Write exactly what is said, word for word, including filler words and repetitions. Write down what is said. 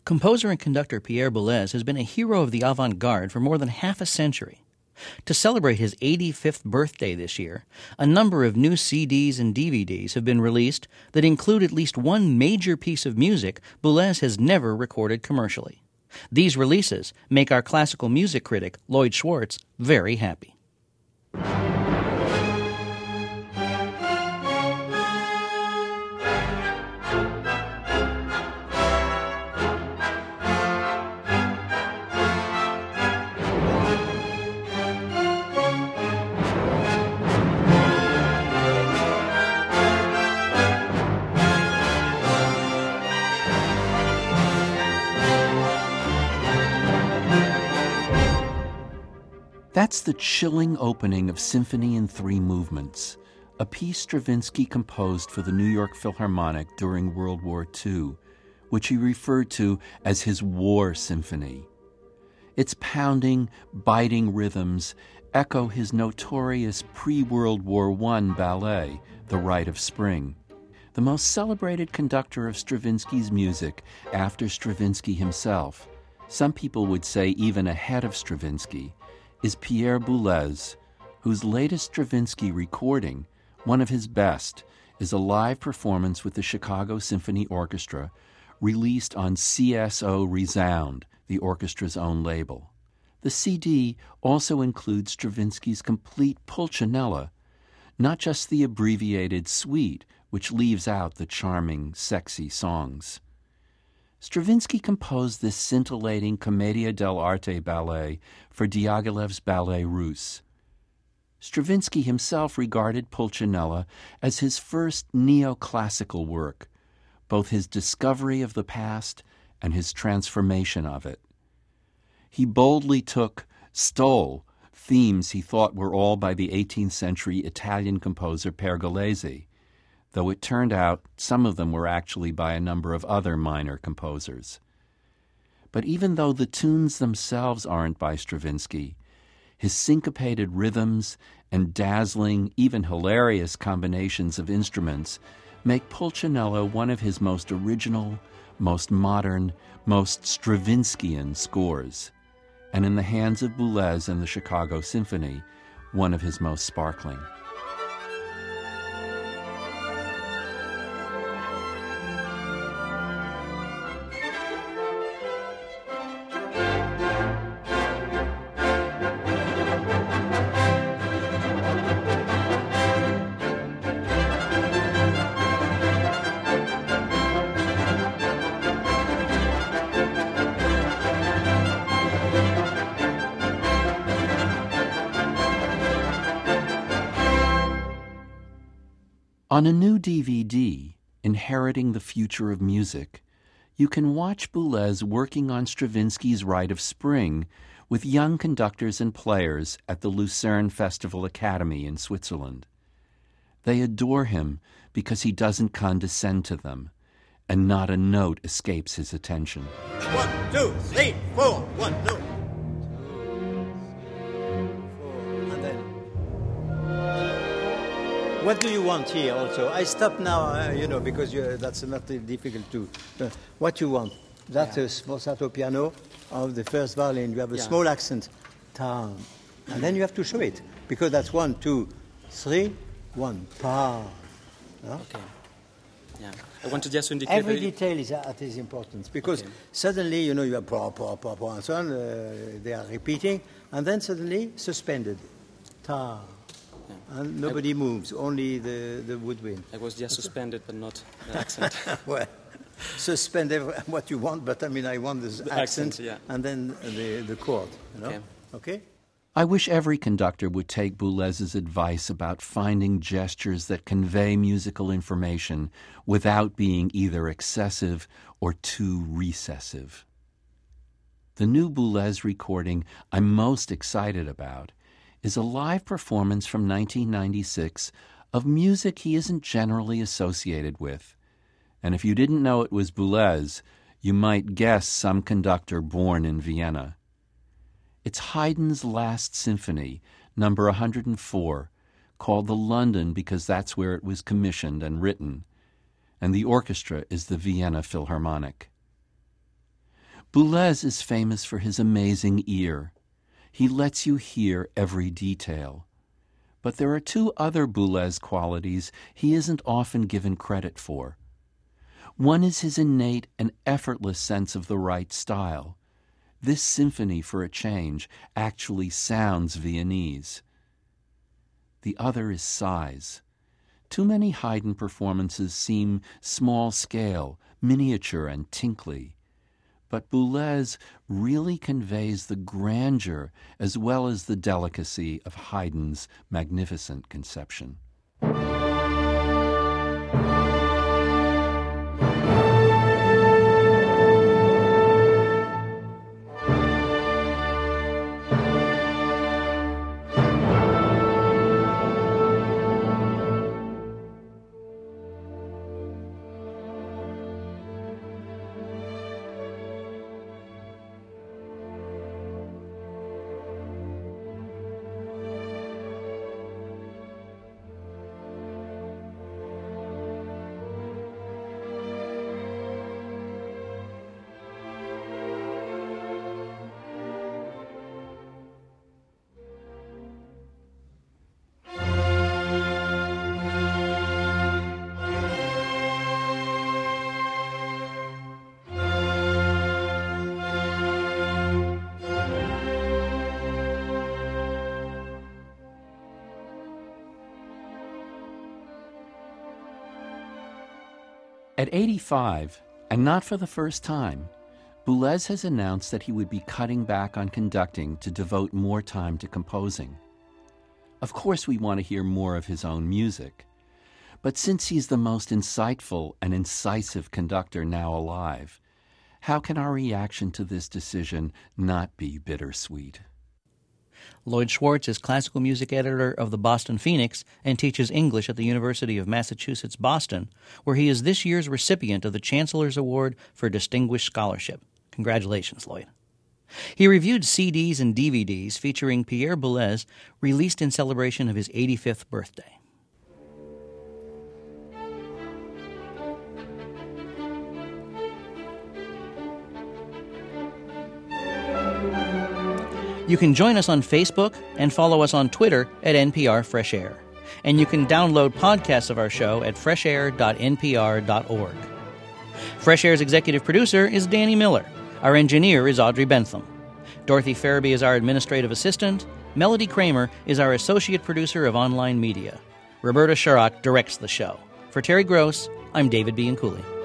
Composer and conductor Pierre Boulez has been a hero of the avant-garde for more than half a century. To celebrate his eighty-fifth birthday this year, a number of new C Ds and D V Ds have been released that include at least one major piece of music Boulez has never recorded commercially. These releases make our classical music critic, Lloyd Schwartz, very happy. That's the chilling opening of Symphony in Three Movements, a piece Stravinsky composed for the New York Philharmonic during World War Two, which he referred to as his war symphony. Its pounding, biting rhythms echo his notorious pre-World War One ballet, The Rite of Spring. The most celebrated conductor of Stravinsky's music after Stravinsky himself, some people would say even ahead of Stravinsky, is Pierre Boulez, whose latest Stravinsky recording, one of his best, is a live performance with the Chicago Symphony Orchestra, released on C S O Resound, the orchestra's own label. The C D also includes Stravinsky's complete Pulcinella, not just the abbreviated suite, which leaves out the charming, sexy songs. Stravinsky composed this scintillating Commedia dell'arte ballet for Diaghilev's Ballet Russe. Stravinsky himself regarded Pulcinella as his first neoclassical work, both his discovery of the past and his transformation of it. He boldly took, stole, themes he thought were all by the eighteenth century Italian composer Pergolesi, though it turned out some of them were actually by a number of other minor composers. But even though the tunes themselves aren't by Stravinsky, his syncopated rhythms and dazzling, even hilarious combinations of instruments make Pulcinella one of his most original, most modern, most Stravinskyan scores, and in the hands of Boulez and the Chicago Symphony, one of his most sparkling. On a new D V D, Inheriting the Future of Music, you can watch Boulez working on Stravinsky's Rite of Spring with young conductors and players at the Lucerne Festival Academy in Switzerland. They adore him because he doesn't condescend to them, and not a note escapes his attention. One, two, three, four, one, two. What do you want here also? I stop now, uh, you know, because you, that's not difficult to... Uh, what you want? That's yeah. a sforzato piano of the first violin. You have a yeah. small accent. Ta. And then you have to show it. Because that's one, two, three, one. Pa. No? Okay. Yeah. I want to just indicate... Every detail is at its importance. Because okay. suddenly, you know, you have pa, pa, pa, pa, and so on. Uh, they are repeating. And then suddenly, suspended. Ta. And nobody I, moves, only the, the woodwind. I was just suspended, but not the accent. Well, suspend every, what you want, but I mean, I want this the accent, accent yeah. and then the, the chord, you know? Okay. Okay? I wish every conductor would take Boulez's advice about finding gestures that convey musical information without being either excessive or too recessive. The new Boulez recording I'm most excited about is a live performance from nineteen ninety-six of music he isn't generally associated with. And if you didn't know it was Boulez, you might guess some conductor born in Vienna. It's Haydn's Last Symphony, number one hundred four, called the London because that's where it was commissioned and written, and the orchestra is the Vienna Philharmonic. Boulez is famous for his amazing ear. He lets you hear every detail. But there are two other Boulez qualities he isn't often given credit for. One is his innate and effortless sense of the right style. This symphony, for a change, actually sounds Viennese. The other is size. Too many Haydn performances seem small-scale, miniature, and tinkly. But Boulez really conveys the grandeur as well as the delicacy of Haydn's magnificent conception. At eighty-five, and not for the first time, Boulez has announced that he would be cutting back on conducting to devote more time to composing. Of course, we want to hear more of his own music, but since he's the most insightful and incisive conductor now alive, how can our reaction to this decision not be bittersweet? Lloyd Schwartz is classical music editor of the Boston Phoenix and teaches English at the University of Massachusetts, Boston, where he is this year's recipient of the Chancellor's Award for Distinguished Scholarship. Congratulations, Lloyd. He reviewed C Ds and D V Ds featuring Pierre Boulez released in celebration of his eighty-fifth birthday. You can join us on Facebook and follow us on Twitter at N P R Fresh Air. And you can download podcasts of our show at fresh air dot n p r dot org. Fresh Air's executive producer is Danny Miller. Our engineer is Audrey Bentham. Dorothy Farabee is our administrative assistant. Melody Kramer is our associate producer of online media. Roberta Sharrock directs the show. For Terry Gross, I'm David Bianculli.